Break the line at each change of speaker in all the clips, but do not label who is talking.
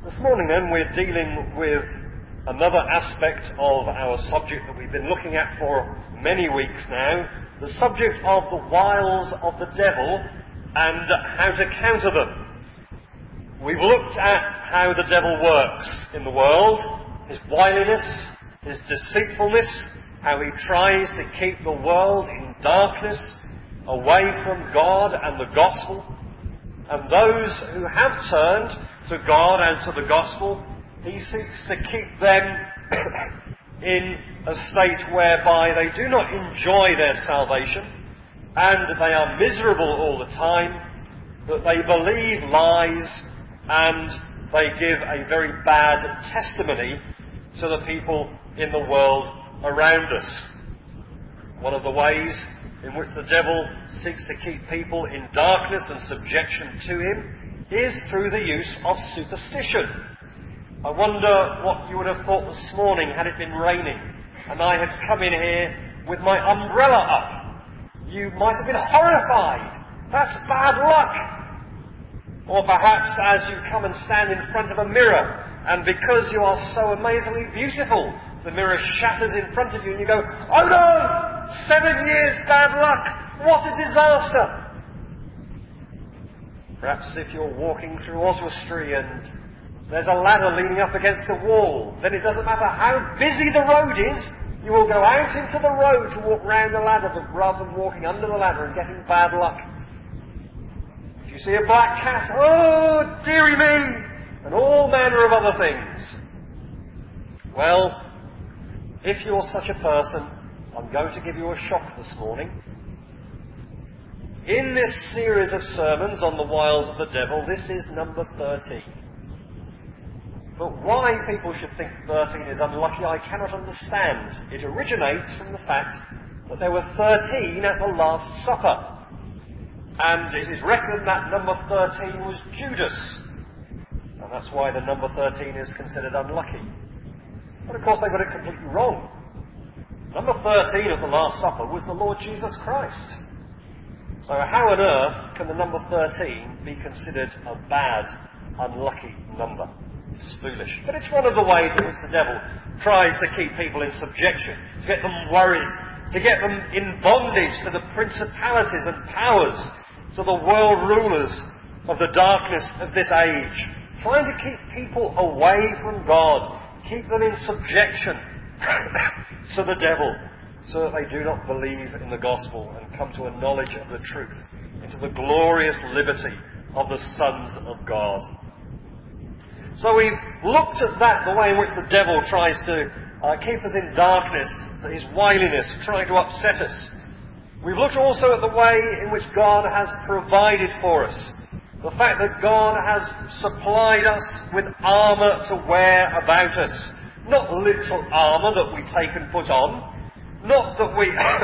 This morning then we're dealing with another aspect of our subject that we've been looking at for many weeks now, the subject of the wiles of the devil and how to counter them. We've looked at how the devil works in the world, his wiliness, his deceitfulness, how he tries to keep the world in darkness, away from God and the gospel. And those who have turned to God and to the gospel, he seeks to keep them in a state whereby they do not enjoy their salvation and they are miserable all the time, that they believe lies and they give a very bad testimony to the people in the world around us. One of the ways in which the devil seeks to keep people in darkness and subjection to him is through the use of superstition. I wonder what you would have thought this morning had it been raining and I had come in here with my umbrella up. You might have been horrified. That's bad luck. Or perhaps as you come and stand in front of a mirror and because you are so amazingly beautiful, the mirror shatters in front of you and you go, "Oh no! 7 years bad luck! What a disaster!" Perhaps if you're walking through Oswestry and there's a ladder leaning up against a wall, then it doesn't matter how busy the road is, you will go out into the road to walk round the ladder rather than walking under the ladder and getting bad luck. If you see a black cat, "Oh, dearie me!" and all manner of other things. Well, if you're such a person, I'm going to give you a shock this morning. In this series of sermons on the wiles of the devil, this is number 13. But why people should think 13 is unlucky, I cannot understand. It originates from the fact that there were 13 at the Last Supper. And it is reckoned that number 13 was Judas. And that's why the number 13 is considered unlucky. But of course they got it completely wrong. Number 13 at the Last Supper was the Lord Jesus Christ. So how on earth can the number 13 be considered a bad, unlucky number? It's foolish. But it's one of the ways in which the devil tries to keep people in subjection, to get them worried, to get them in bondage to the principalities and powers, to the world rulers of the darkness of this age. Trying to keep people away from God, keep them in subjection to the devil, so that they do not believe in the gospel and come to a knowledge of the truth, into the glorious liberty of the sons of God. So we've looked at that, the way in which the devil tries to keep us in darkness, his wiliness, trying to upset us. We've looked also at the way in which God has provided for us. The fact that God has supplied us with armour to wear about us. Not literal armour that we take and put on. Not that we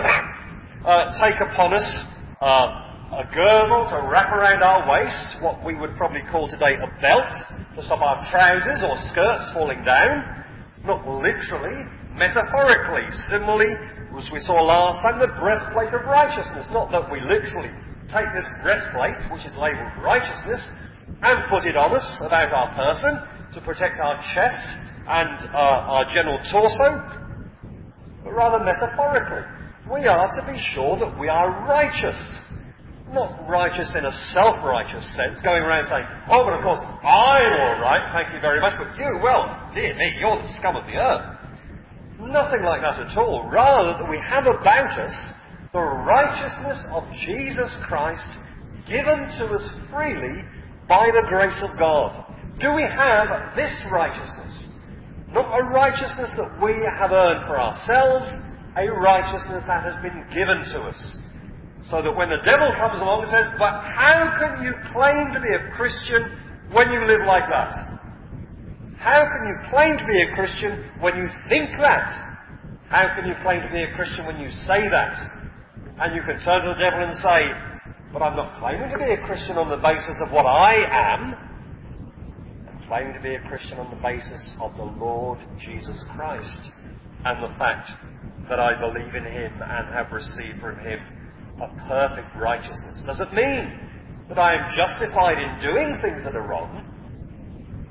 take upon us a girdle to wrap around our waist, what we would probably call today a belt, to stop our trousers or skirts falling down. Not literally, metaphorically. Similarly, as we saw last time, the breastplate of righteousness. Not that we literally take this breastplate, which is labelled righteousness, and put it on us about our person to protect our chest and our general torso, but rather metaphorically. We are to be sure that we are righteous. Not righteous in a self-righteous sense, going around saying, "Oh, but of course, I'm all right, thank you very much, but you, well, dear me, you're the scum of the earth." Nothing like that at all. Rather, that we have about us the righteousness of Jesus Christ given to us freely by the grace of God. Do we have this righteousness? Not a righteousness that we have earned for ourselves, a righteousness that has been given to us. So that when the devil comes along and says, "But how can you claim to be a Christian when you live like that? How can you claim to be a Christian when you think that? How can you claim to be a Christian when you say that?" And you can turn to the devil and say, "But I'm not claiming to be a Christian on the basis of what I am. I'm claiming to be a Christian on the basis of the Lord Jesus Christ and the fact that I believe in Him and have received from Him a perfect righteousness." Does it mean that I am justified in doing things that are wrong?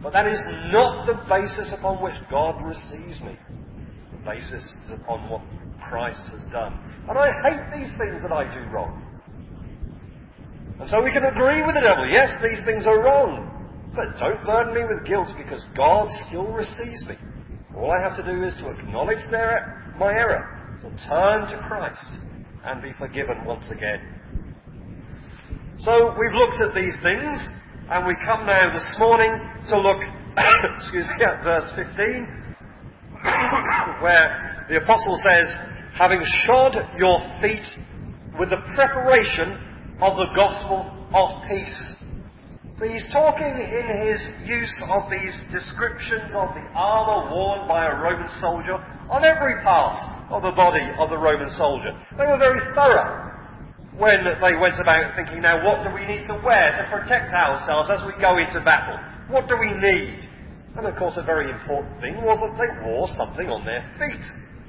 But that is not the basis upon which God receives me. The basis is upon what Christ has done. And I hate these things that I do wrong. And so we can agree with the devil, yes, these things are wrong, but don't burden me with guilt because God still receives me. All I have to do is to acknowledge my error, to turn to Christ and be forgiven once again. So we've looked at these things, and we come now this morning to look at verse 15, where the apostle says, having shod your feet with the preparation of the gospel of peace. So he's talking in his use of these descriptions of the armour worn by a Roman soldier on every part of the body of the Roman soldier. They were very thorough when they went about thinking, now what do we need to wear to protect ourselves as we go into battle? What do we need? And of course a very important thing was that they wore something on their feet.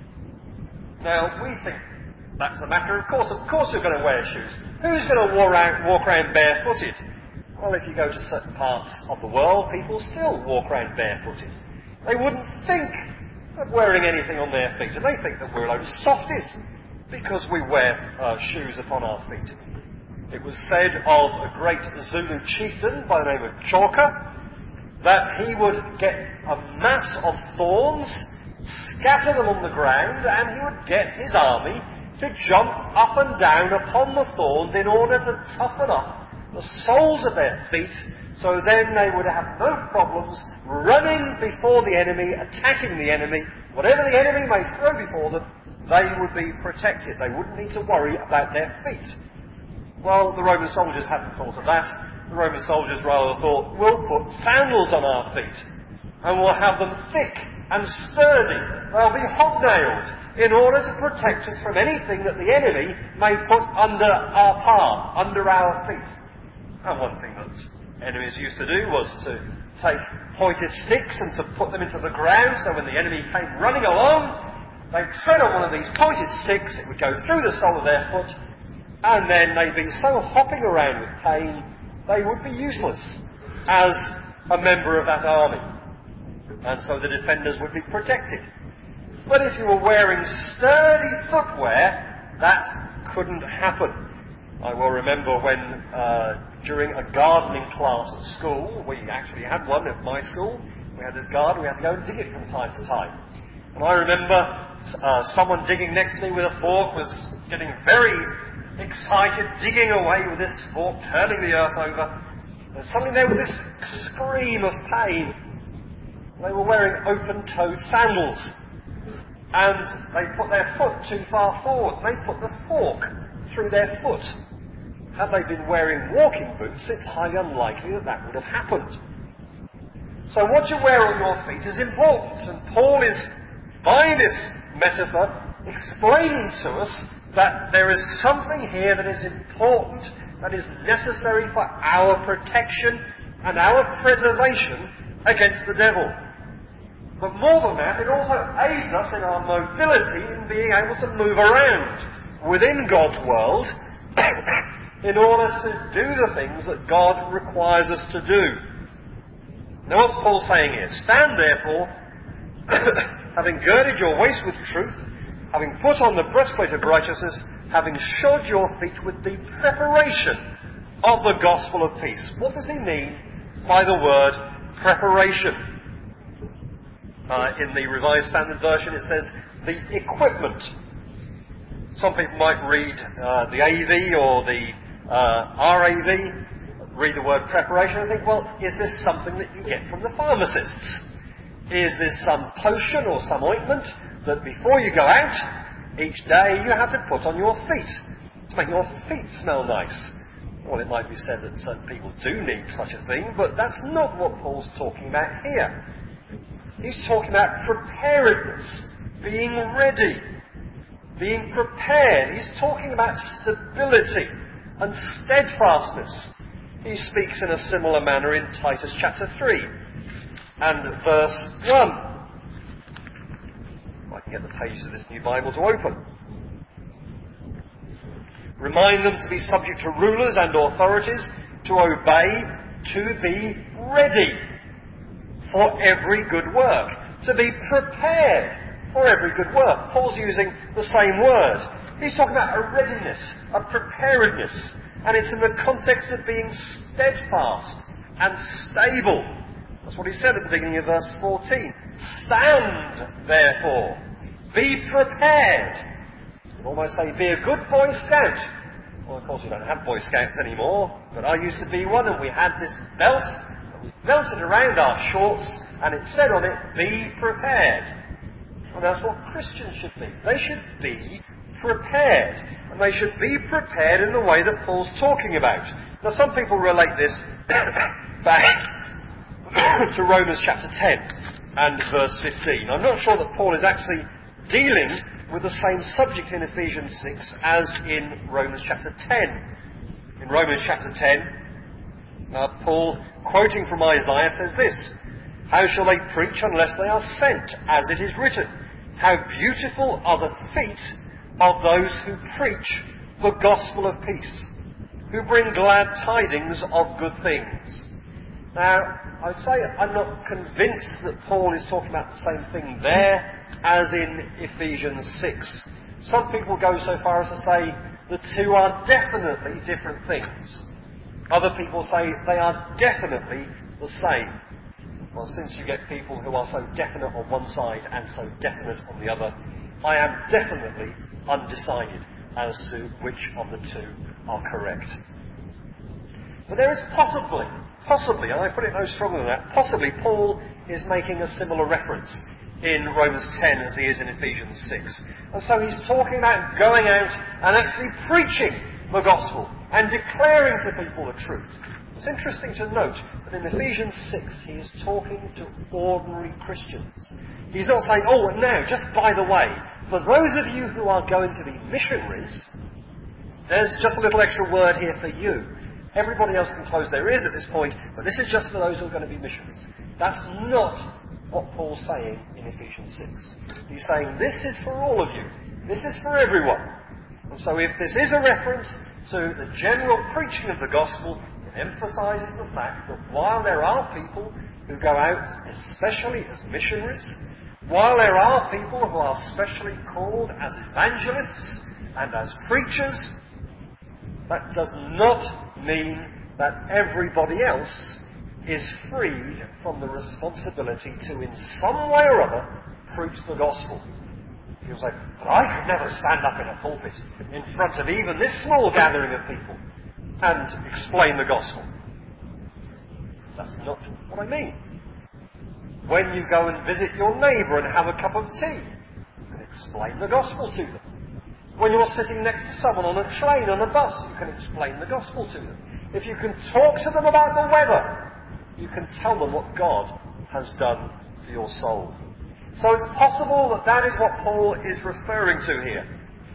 Now we think that's a matter of course. Of course you're going to wear shoes. Who's going to walk around barefooted? Well, if you go to certain parts of the world, people still walk around barefooted. They wouldn't think of wearing anything on their feet, and they think that we're a load of softies because we wear shoes upon our feet. It was said of a great Zulu chieftain by the name of Chauke that he would get a mass of thorns, scatter them on the ground, and he would get his army to jump up and down upon the thorns in order to toughen up the soles of their feet, so then they would have no problems running before the enemy, attacking the enemy. Whatever the enemy may throw before them, they would be protected. They wouldn't need to worry about their feet. Well, the Roman soldiers hadn't thought of that. The Roman soldiers rather thought, we'll put sandals on our feet, and we'll have them thick and sturdy. They'll be hobnailed in order to protect us from anything that the enemy may put under our palm, under our feet. And one thing that enemies used to do was to take pointed sticks and to put them into the ground, so when the enemy came running along, they'd tread on one of these pointed sticks, it would go through the sole of their foot, and then they'd be so hopping around with pain, they would be useless as a member of that army. And so the defenders would be protected. But if you were wearing sturdy footwear, that couldn't happen. I will remember when, during a gardening class at school, we actually had one at my school, we had this garden, we had to go and dig it from time to time. And I remember someone digging next to me with a fork was getting very excited, digging away with this fork, turning the earth over. And suddenly there was this scream of pain. They were wearing open-toed sandals. And they put their foot too far forward. They put the fork through their foot. Had they been wearing walking boots, it's highly unlikely that that would have happened. So what you wear on your feet is important. And Paul is, by this metaphor, explaining to us that there is something here that is important, that is necessary for our protection and our preservation against the devil. But more than that, it also aids us in our mobility in being able to move around within God's world in order to do the things that God requires us to do. Now what's Paul saying here? Stand therefore, having girded your waist with truth, having put on the breastplate of righteousness, having shod your feet with the preparation of the gospel of peace. What does he mean by the word preparation? In the Revised Standard Version it says the equipment. Some people might read the AV or the RAV, read the word preparation and think, well, is this something that you get from the pharmacists? Is this some potion or some ointment that before you go out, each day you have to put on your feet to make your feet smell nice? Well, it might be said that certain people do need such a thing, but that's not what Paul's talking about here. He's talking about preparedness, being ready, being prepared. He's talking about stability and steadfastness. He speaks in a similar manner in Titus chapter 3 and verse 1. If I can get the pages of this new Bible to open. Remind them to be subject to rulers and authorities, to obey, to be ready. for every good work. To be prepared for every good work. Paul's using the same word. He's talking about a readiness, a preparedness, and it's in the context of being steadfast and stable. That's what he said at the beginning of verse 14. Stand, therefore. Be prepared. You almost say, be a good Boy Scout. Well, of course we don't have Boy Scouts anymore, but I used to be one, and we had this belt, and we belted around our shorts, and it said on it, be prepared. Well, that's what Christians should be. They should be prepared. And they should be prepared in the way that Paul's talking about. Now, some people relate this back to Romans chapter 10 and verse 15. I'm not sure that Paul is actually dealing with the same subject in Ephesians 6 as in Romans chapter 10. In Romans chapter 10, Paul, quoting from Isaiah, says this, "How shall they preach unless they are sent? As it is written, how beautiful are the feet of those who preach the gospel of peace, who bring glad tidings of good things." Now, I would say I'm not convinced that Paul is talking about the same thing there as in Ephesians 6. Some people go so far as to say the two are definitely different things. Other people say they are definitely the same. Well, since you get people who are so definite on one side and so definite on the other, I am definitely undecided as to which of the two are correct. But there is possibly, and I put it no stronger than that, possibly Paul is making a similar reference in Romans 10 as he is in Ephesians 6. And so he's talking about going out and actually preaching the gospel and declaring to people the truth. It's interesting to note that in Ephesians 6 he is talking to ordinary Christians. He's not saying, oh, and now, just by the way, for those of you who are going to be missionaries, there's just a little extra word here for you. Everybody else can close their ears at this point, but this is just for those who are going to be missionaries. That's not what Paul's saying in Ephesians 6. He's saying this is for all of you. This is for everyone. And so if this is a reference to the general preaching of the gospel, it emphasises the fact that while there are people who go out especially as missionaries, while there are people who are specially called as evangelists and as preachers, that does not mean that everybody else is freed from the responsibility to, in some way or other, preach the gospel. You'll say, but I could never stand up in a pulpit in front of even this small gathering of people and explain the gospel. That's not what I mean. When you go and visit your neighbour and have a cup of tea, you can explain the gospel to them. When you're sitting next to someone on a train, on a bus, you can explain the gospel to them. If you can talk to them about the weather, you can tell them what God has done for your soul. So it's possible that that is what Paul is referring to here.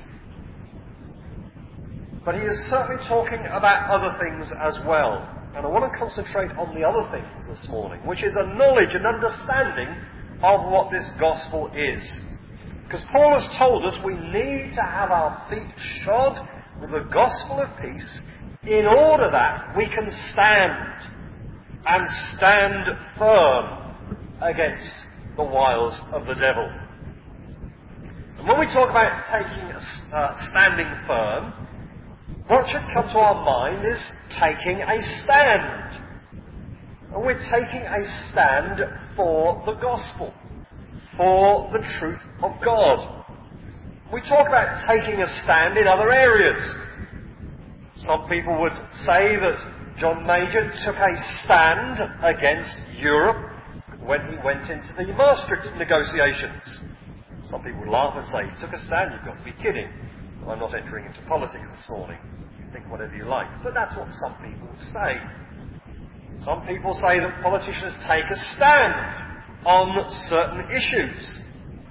But he is certainly talking about other things as well. And I want to concentrate on the other things this morning, which is a knowledge and understanding of what this gospel is. Because Paul has told us we need to have our feet shod with the gospel of peace in order that we can stand and stand firm against the wiles of the devil. And when we talk about standing firm, what should come to our mind is taking a stand. And we're taking a stand for the gospel, for the truth of God. We talk about taking a stand in other areas. Some people would say that John Major took a stand against Europe when he went into the Maastricht negotiations. Some people would laugh and say, he took a stand, you've got to be kidding. Well, I'm not entering into politics this morning. You think whatever you like. But that's what some people would say. Some people say that politicians take a stand on certain issues.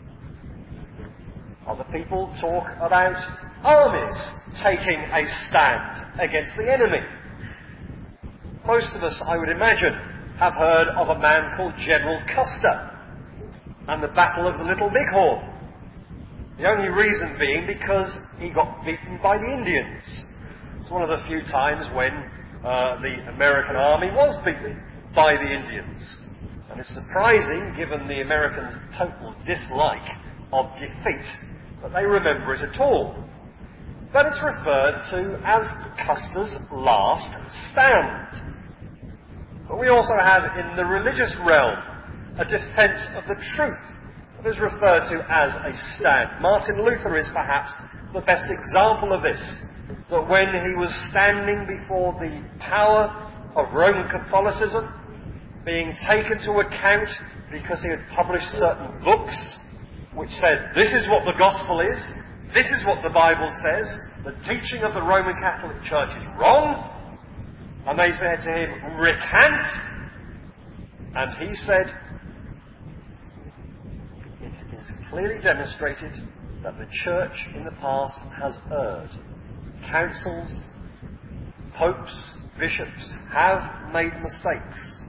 Other people talk about armies taking a stand against the enemy. Most of us, I would imagine, have heard of a man called General Custer and the Battle of the Little Bighorn. The only reason being because he got beaten by the Indians. It's one of the few times when the American army was beaten by the Indians. And And it's surprising, given the Americans' total dislike of defeat, that they remember it at all. But it's referred to as Custer's last stand. But we also have in the religious realm a defence of the truth that is referred to as a stand. Martin Luther is perhaps the best example of this, that when he was standing before the power of Roman Catholicism, being taken to account because he had published certain books which said, this is what the gospel is, this is what the Bible says, the teaching of the Roman Catholic Church is wrong, and they said to him, recant, and he said, it is clearly demonstrated that the Church in the past has erred. Councils, popes, bishops have made mistakes.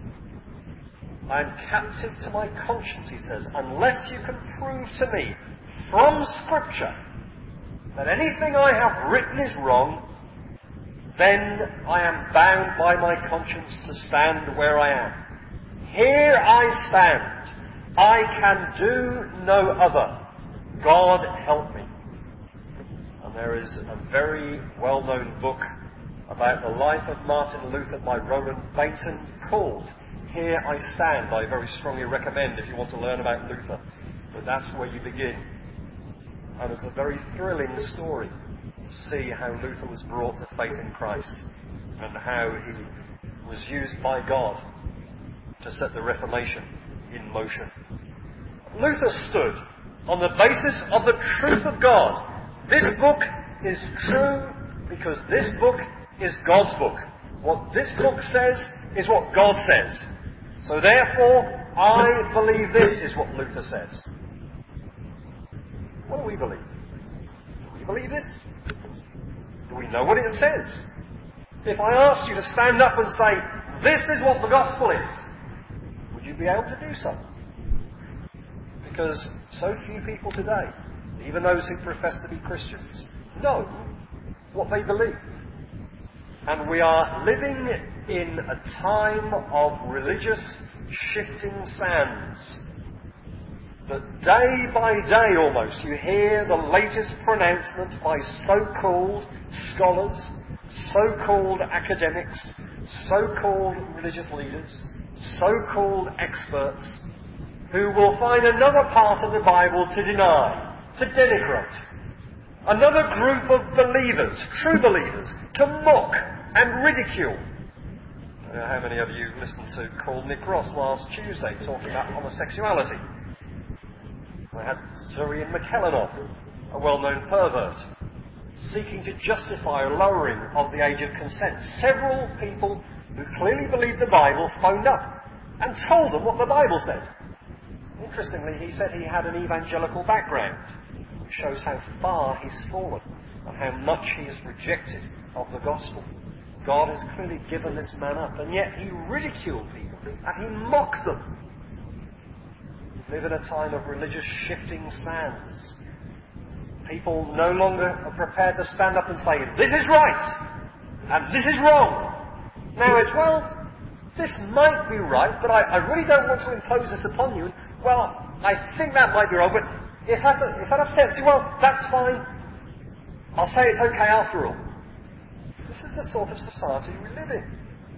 I am captive to my conscience, he says, unless you can prove to me from Scripture that anything I have written is wrong, then I am bound by my conscience to stand where I am. Here I stand. I can do no other. God help me. And there is a very well-known book about the life of Martin Luther by Roland Bainton called Here I Stand. I very strongly recommend if you want to learn about Luther. But that's where you begin. And it's a very thrilling story to see how Luther was brought to faith in Christ and how he was used by God to set the Reformation in motion. Luther stood on the basis of the truth of God. This book is true because this book is God's book. What this book says is what God says. So therefore, I believe this is what Luther says. What do we believe? Do we believe this? Do we know what it says? If I asked you to stand up and say, this is what the gospel is, would you be able to do so? Because so few people today, even those who profess to be Christians, know what they believe. And we are living in a time of religious shifting sands. That day by day almost you hear the latest pronouncement by so-called scholars, so-called academics, so-called religious leaders, so-called experts, who will find another part of the Bible to deny, to denigrate. Another group of believers, true believers, to mock and ridicule. I don't know how many of you listened to called Nick Ross last Tuesday talking about homosexuality. I had Zurian McKellenov, a well-known pervert, seeking to justify a lowering of the age of consent. Several people who clearly believed the Bible phoned up and told them what the Bible said. Interestingly, he said he had an evangelical background, which shows how far he's fallen and how much he has rejected of the gospel. God has clearly given this man up, and yet he ridiculed people and he mocked them. We live in a time of religious shifting sands. People no longer are prepared to stand up and say, this is right and this is wrong. Now it's, well, this might be right, but I really don't want to impose this upon you. Well, I think that might be wrong, but if that upsets you, well, that's fine. I'll say it's okay after all. This is the sort of society we live in.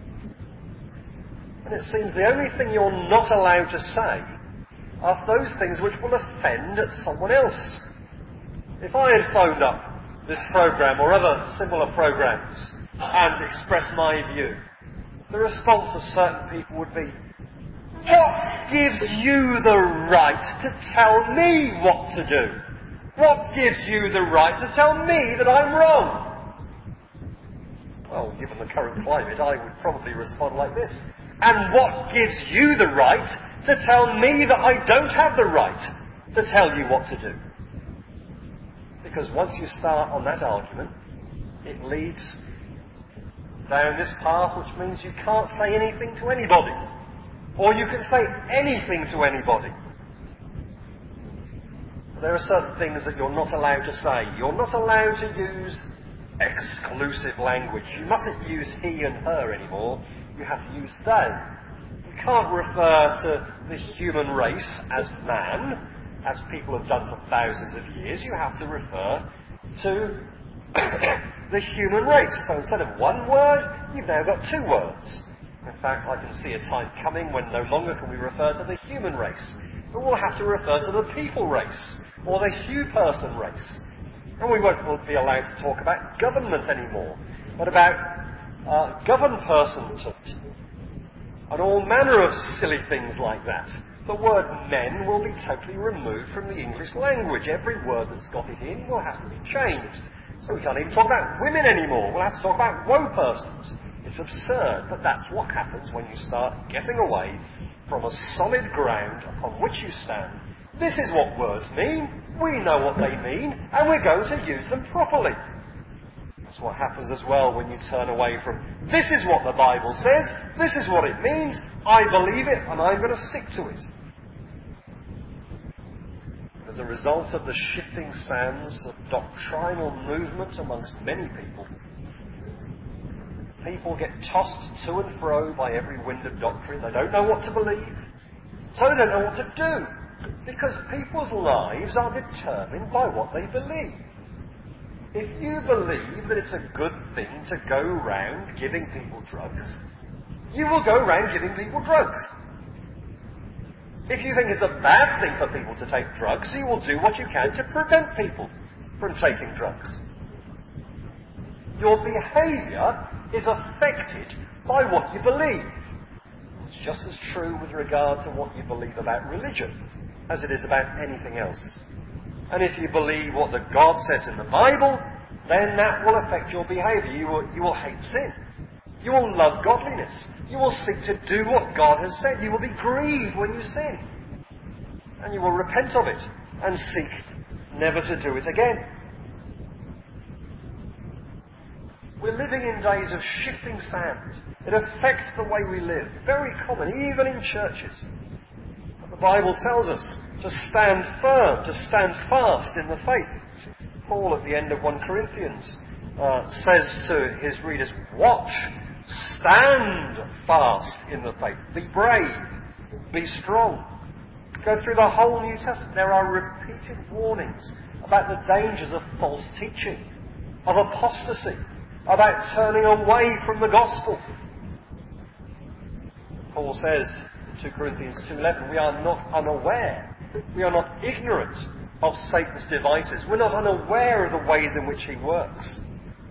And it seems the only thing you're not allowed to say are those things which will offend someone else. If I had phoned up this program or other similar programs and expressed my view, the response of certain people would be, what gives you the right to tell me what to do? What gives you the right to tell me that I'm wrong? Well, given the current climate, I would probably respond like this. And what gives you the right to tell me that I don't have the right to tell you what to do? Because once you start on that argument, it leads down this path which means you can't say anything to anybody. Or you can say anything to anybody. There are certain things that you're not allowed to say. You're not allowed to use exclusive language. You mustn't use he and her anymore. You have to use they. You can't refer to the human race as man, as people have done for thousands of years. You have to refer to the human race. So instead of one word, you've now got two words. In fact, I can see a time coming when no longer can we refer to the human race, but we'll have to refer to the people race, or the Hugh-person race. And we won't be allowed to talk about government anymore, but about govern-personhood, and all manner of silly things like that. The word men will be totally removed from the English language. Every word that's got it in will have to be changed. So we can't even talk about women anymore. We'll have to talk about woe-persons. It's absurd, but that's what happens when you start getting away from a solid ground upon which you stand. This is what words mean. We know what they mean, and we're going to use them properly. That's what happens as well when you turn away from, this is what the Bible says, this is what it means, I believe it, and I'm going to stick to it. As a result of the shifting sands of doctrinal movement amongst many people, people get tossed to and fro by every wind of doctrine. They don't know what to believe, so they don't know what to do, because people's lives are determined by what they believe. If you believe that it's a good thing to go round giving people drugs, you will go round giving people drugs. If you think it's a bad thing for people to take drugs, you will do what you can to prevent people from taking drugs. Your behaviour is affected by what you believe. It's just as true with regard to what you believe about religion as it is about anything else. And if you believe what the God says in the Bible, then that will affect your behaviour. You will hate sin. You will love godliness. You will seek to do what God has said. You will be grieved when you sin. And you will repent of it and seek never to do it again. We're living in days of shifting sand. It affects the way we live. Very common, even in churches. But the Bible tells us to stand firm, to stand fast in the faith. Paul, at the end of 1 Corinthians, says to his readers, watch, stand fast in the faith. Be brave, be strong. Go through the whole New Testament. There are repeated warnings about the dangers of false teaching, of apostasy, about turning away from the gospel. Paul says in 2 Corinthians 2:11, we are not unaware. We are not ignorant of Satan's devices. We're not unaware of the ways in which he works.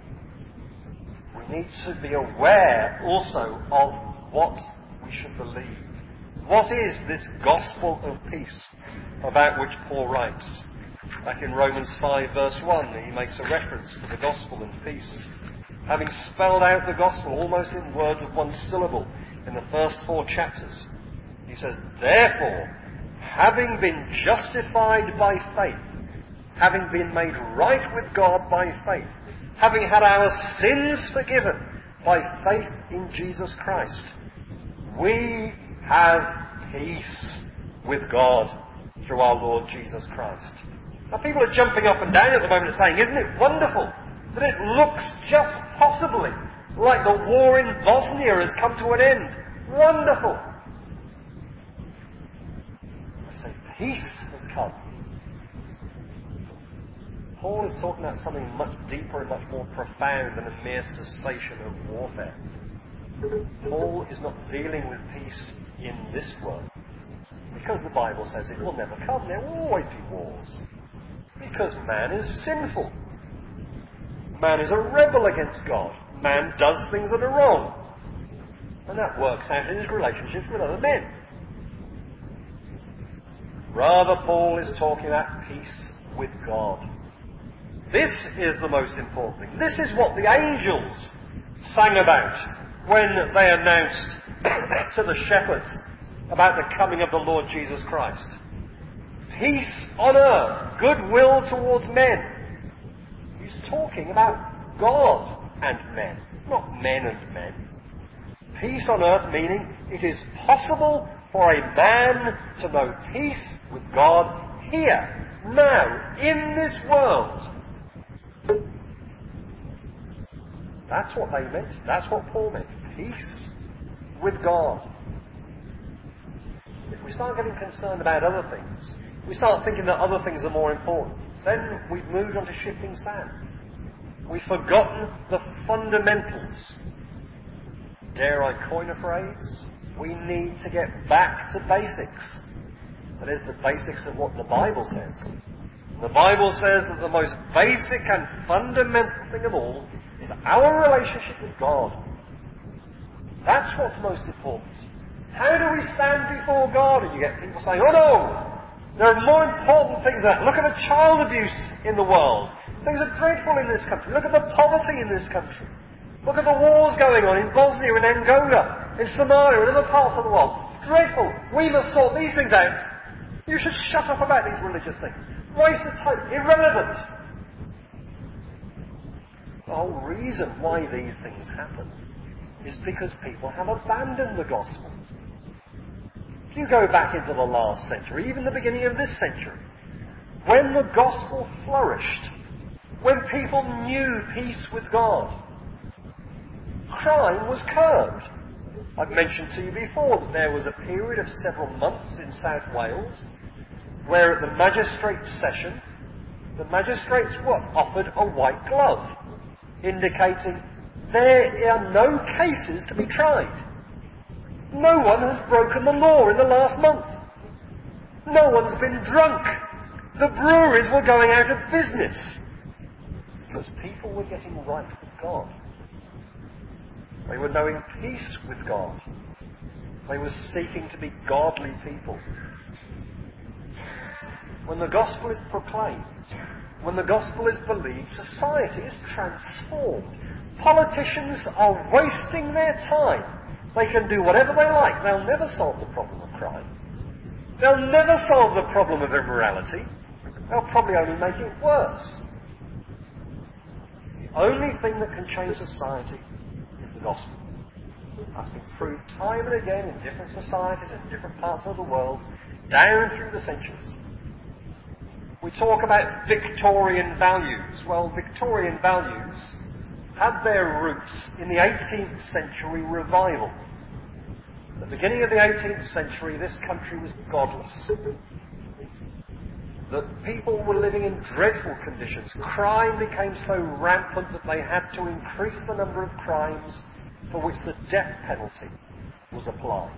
We need to be aware also of what we should believe. What is this gospel of peace about which Paul writes? Back in Romans 5 verse 1, he makes a reference to the gospel and peace. Having spelled out the gospel almost in words of one syllable in the first 4 chapters, he says, therefore, having been justified by faith, having been made right with God by faith, having had our sins forgiven by faith in Jesus Christ, we have peace with God through our Lord Jesus Christ. Now people are jumping up and down at the moment saying, isn't it wonderful that it looks just possibly like the war in Bosnia has come to an end. Wonderful. I say peace has come. Paul is talking about something much deeper and much more profound than a mere cessation of warfare. Paul is not dealing with peace in this world, because the Bible says it will never come. There will always be wars, because man is sinful. Man is a rebel against God. Man does things that are wrong, and that works out in his relationships with other men. Rather, Paul is talking about peace with God. This is the most important thing. This is what the angels sang about when they announced to the shepherds about the coming of the Lord Jesus Christ. Peace on earth, goodwill towards men. He's talking about God and men, not men and men. Peace on earth meaning it is possible for a man to know peace with God here, now, in this world. That's what they meant. That's what Paul meant. Peace with God. we start getting concerned about other things, we start thinking that other things are more important, then we've moved on to shifting sand. We've forgotten the fundamentals. Dare I coin a phrase? We need to get back to basics. That is, the basics of what the Bible says. The Bible says that the most basic and fundamental thing of all is our relationship with God. That's what's most important. How do we stand before God? And you get people saying, oh no, there are more important things than that. Look at the child abuse in the world. Things are dreadful in this country. Look at the poverty in this country. Look at the wars going on in Bosnia and Angola, in Somalia and other parts of the world. It's dreadful. We must sort these things out. You should shut up about these religious things. Waste of time. Irrelevant. The whole reason why these things happen is because people have abandoned the gospel. If you go back into the last century, even the beginning of this century, when the gospel flourished, when people knew peace with God, crime was curbed. I've mentioned to you before that there was a period of several months in South Wales where at the magistrates' session, the magistrates were offered a white glove, indicating there are no cases to be tried. No one has broken the law in the last month. No one's been drunk. The breweries were going out of business because people were getting right with God. They were knowing peace with God. They were seeking to be godly people. When the gospel is proclaimed, when the gospel is believed, society is transformed. Politicians are wasting their time. They can do whatever they like. They'll never solve the problem of crime. They'll never solve the problem of immorality. They'll probably only make it worse. The only thing that can change society is the gospel. That's been proved time and again in different societies, in different parts of the world, down through the centuries. We talk about Victorian values. Well, Victorian values had their roots in the 18th century revival. At the beginning of the 18th century, this country was godless. That people were living in dreadful conditions. Crime became so rampant that they had to increase the number of crimes for which the death penalty was applied.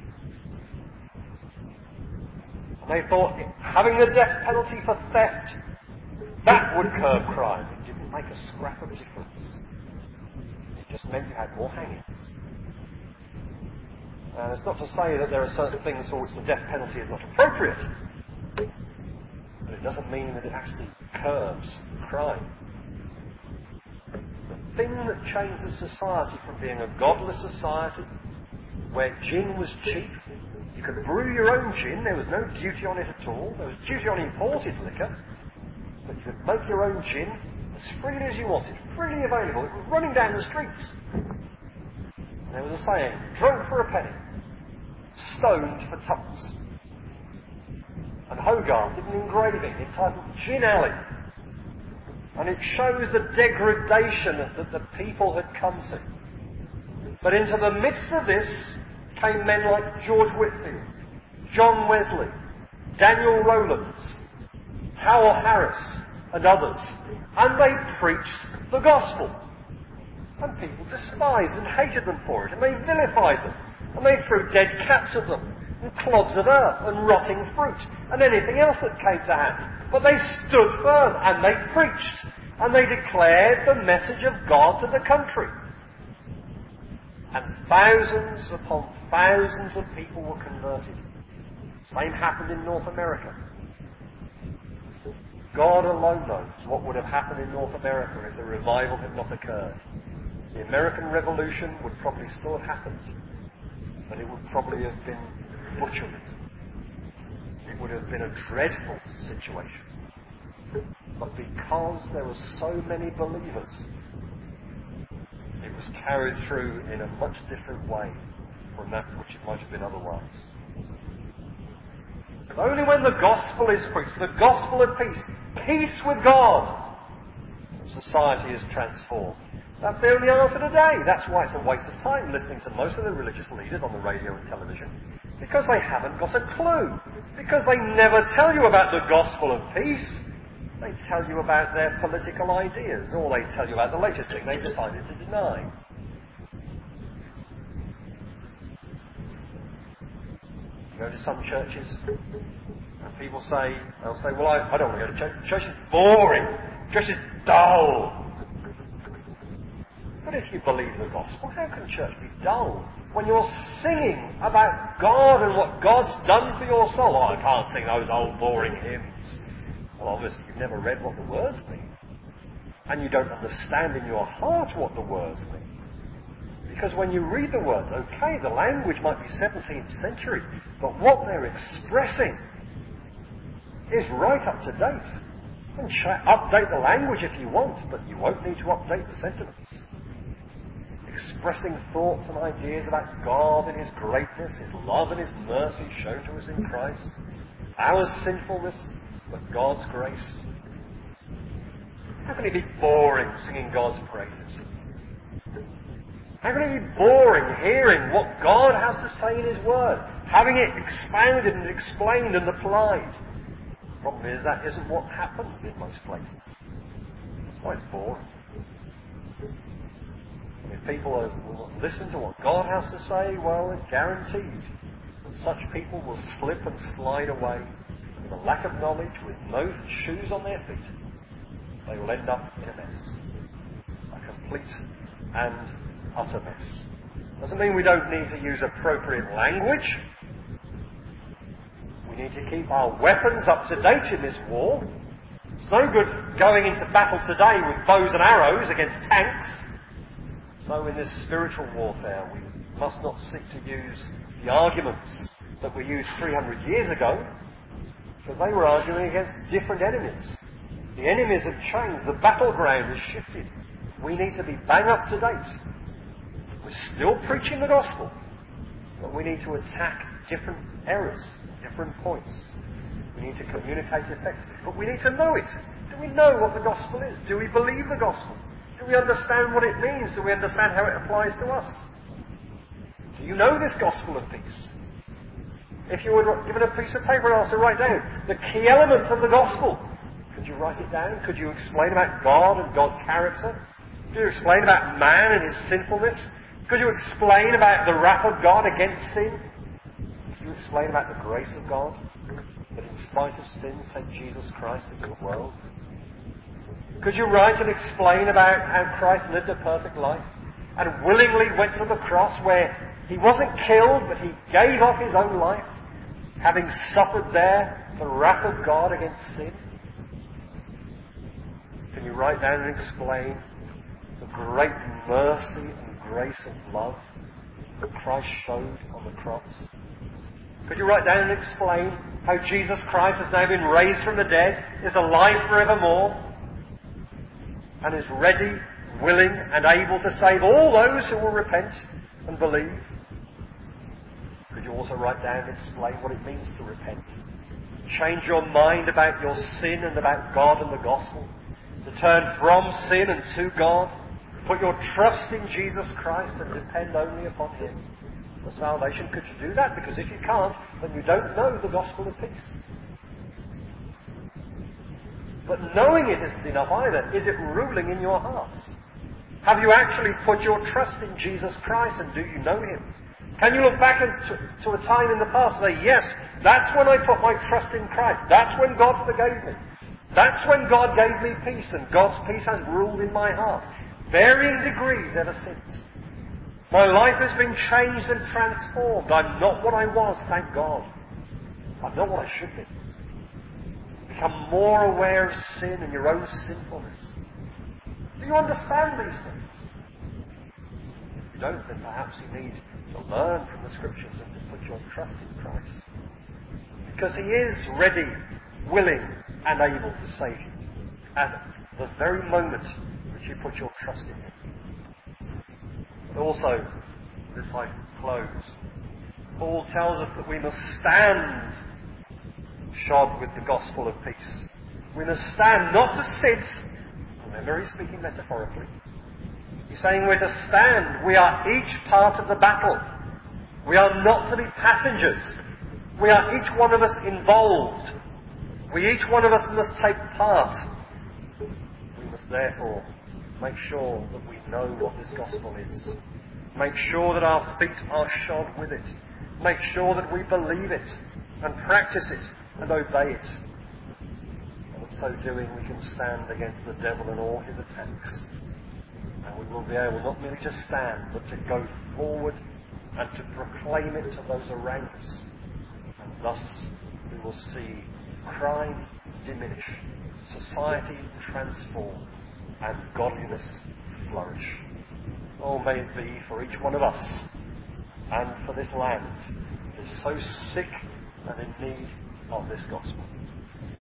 And they thought having the death penalty for theft, that would curb crime. It didn't make a scrap of difference. It just meant you had more hangings. And it's not to say that there are certain things for which the death penalty is not appropriate, but it doesn't mean that it actually curbs crime. The thing that changed the society from being a godless society, where gin was cheap, you could brew your own gin, there was no duty on it at all, there was duty on imported liquor, but you could make your own gin as freely as you wanted, freely available. It was running down the streets. And there was a saying, drunk for a penny, stoned for tuppence. And Hogarth did an engraving entitled Gin Alley. And it shows the degradation that the people had come to. But into the midst of this came men like George Whitefield, John Wesley, Daniel Rowlands, Howell Harris, and others. And they preached the gospel. And people despised and hated them for it, and they vilified them. And they threw dead cats at them, and clods of earth, and rotting fruit, and anything else that came to hand. But they stood firm, and they preached, and they declared the message of God to the country. And thousands upon thousands of people were converted. Same happened in North America. God alone knows what would have happened in North America if the revival had not occurred. The American Revolution would probably still have happened, but it would probably have been butchery. It would have been a dreadful situation. But because there were so many believers, it was carried through in a much different way from that which it might have been otherwise. But only when the gospel is preached, the gospel of peace, peace with God, society is transformed. That's the only answer today. That's why it's a waste of time listening to most of the religious leaders on the radio and television. Because they haven't got a clue. Because they never tell you about the gospel of peace. They tell you about their political ideas, or they tell you about the latest thing they've decided to deny. You go to some churches, and people they'll say, well, I don't want to go to church. Church is boring. Church is dull. But if you believe the gospel, how can church be dull? When you're singing about God and what God's done for your soul. Oh, I can't sing those old boring hymns. Well, obviously you've never read what the words mean. And you don't understand in your heart what the words mean. Because when you read the words, okay, the language might be 17th century, but what they're expressing is right up to date. And update the language if you want, but you won't need to update the sentiments. Expressing thoughts and ideas about God and His greatness, His love and His mercy shown to us in Christ, our sinfulness, but God's grace. How can it be boring singing God's praises? How can it be boring hearing what God has to say in His Word, having it expounded and explained and applied? The problem is that isn't what happens in most places. It's quite boring. If people will listen to what God has to say, well, it's guaranteed that such people will slip and slide away with a lack of knowledge, with no shoes on their feet. They will end up in a mess. A complete and utter mess. Doesn't mean we don't need to use appropriate language. We need to keep our weapons up to date in this war. It's no good going into battle today with bows and arrows against tanks. So in this spiritual warfare, we must not seek to use the arguments that were used 300 years ago, because they were arguing against different enemies. The enemies have changed. The battleground has shifted. We need to be bang up to date. We're still preaching the gospel, but we need to attack different errors, different points. We need to communicate effectively, but we need to know it. Do we know what the gospel is? Do we believe the gospel? Do we understand what it means? Do we understand how it applies to us? Do you know this gospel of peace? If you were given a piece of paper and asked to write down the key elements of the gospel, could you write it down? Could you explain about God and God's character? Could you explain about man and his sinfulness? Could you explain about the wrath of God against sin? Could you explain about the grace of God that in spite of sin sent Jesus Christ into the world? Could you write and explain about how Christ lived a perfect life and willingly went to the cross where He wasn't killed, but He gave up His own life, having suffered there the wrath of God against sin? Can you write down and explain the great mercy and grace of love that Christ showed on the cross? Could you write down and explain how Jesus Christ has now been raised from the dead, is alive forevermore, and is ready, willing, and able to save all those who will repent and believe? Could you also write down and explain what it means to repent? Change your mind about your sin and about God and the gospel. To turn from sin and to God. Put your trust in Jesus Christ and depend only upon Him for salvation. Could you do that? Because if you can't, then you don't know the gospel of peace. But knowing it isn't enough either. Is it ruling in your hearts? Have you actually put your trust in Jesus Christ, and do you know Him? Can you look back to a time in the past and say, yes, that's when I put my trust in Christ. That's when God forgave me. That's when God gave me peace, and God's peace has ruled in my heart. Varying degrees ever since. My life has been changed and transformed. I'm not what I was, thank God. I'm not what I should be. Become more aware of sin and your own sinfulness. Do you understand these things? If you don't, then perhaps you need to learn from the Scriptures and to put your trust in Christ. Because He is ready, willing, and able to save you at the very moment which you put your trust in Him. But also, this I close, Paul tells us that we must stand shod with the gospel of peace. We must stand, not to sit. Remember, he's speaking metaphorically. He's saying we're to stand. We are each part of the battle. We are not to be passengers. We are each one of us involved. Each one of us must take part. We must therefore make sure that we know what this gospel is. Make sure that our feet are shod with it. Make sure that we believe it and practice it and obey it. And in so doing we can stand against the devil and all his attacks. And we will be able not merely to stand, but to go forward and to proclaim it to those around us. And thus we will see crime diminish, society transform, and godliness flourish. Oh, may it be for each one of us and for this land that is so sick and in need of this gospel.